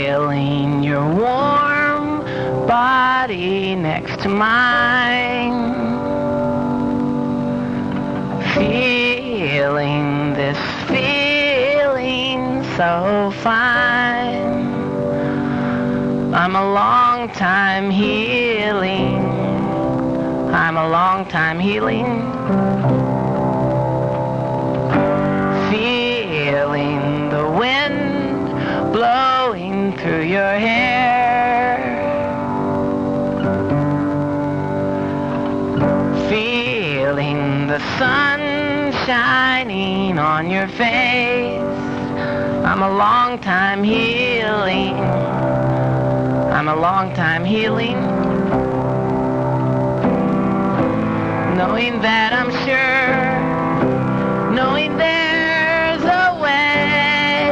Feeling your warm body next to mine. Feeling this feeling so fine. I'm a long time healing. I'm a long time healing. Feeling the wind blowing through your hair. Feeling the sun shining on your face. I'm a long time healing. I'm a long time healing. Knowing that I'm sure, knowing there's a way.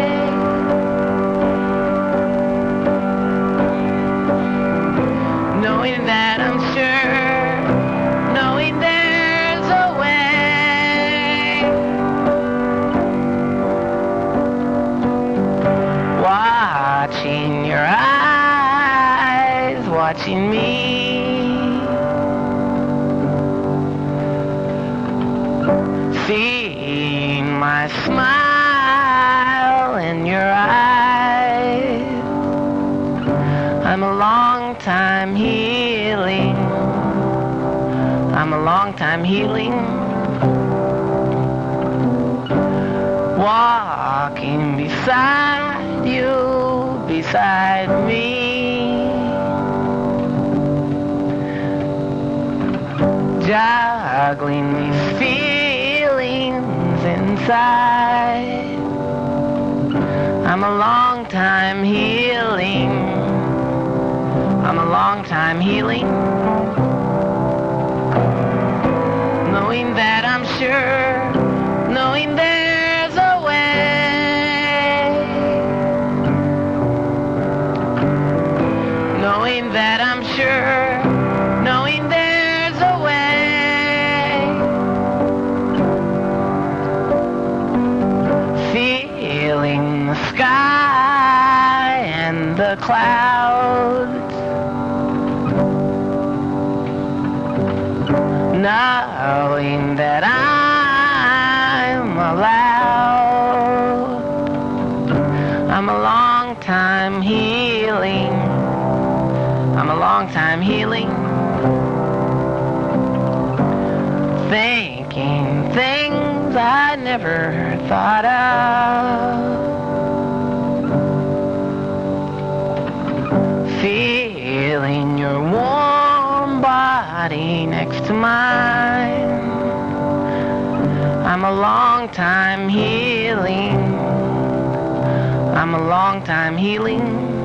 Knowing that I'm sure, knowing there's a way. Watching your eyes, watching me. Seeing my smile in your eyes. I'm a long time healing. I'm a long time healing. Walking beside you, beside me. Juggling these feelings inside. I'm a long time healing. I'm a long time healing. Knowing that I'm sure, knowing there's a way. Knowing that I'm sure, knowing there's a way. Feeling the sky and the clouds. Knowing that I'm allowed. I'm a long time healing. I'm a long time healing. Thinking things I never thought of. Feeling your warm body next to mine. I'm a long time healing. I'm a long time healing.